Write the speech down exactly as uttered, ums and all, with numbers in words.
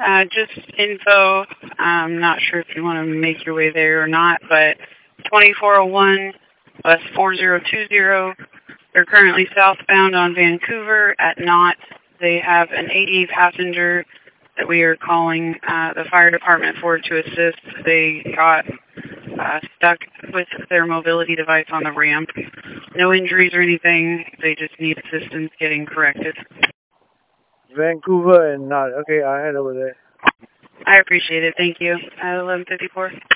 Uh, just info. I'm not sure if you want to make your way there or not, but twenty-four oh one, bus four zero two zero. They're currently southbound on Vancouver at Knott. They have an eighty passenger that we are calling uh, the fire department for to assist. They got uh, stuck with their mobility device on the ramp. No injuries or anything. They just need assistance getting corrected. Vancouver and Knott. Okay, I'll head over there. I appreciate it. Thank you. Uh, eleven fifty-four.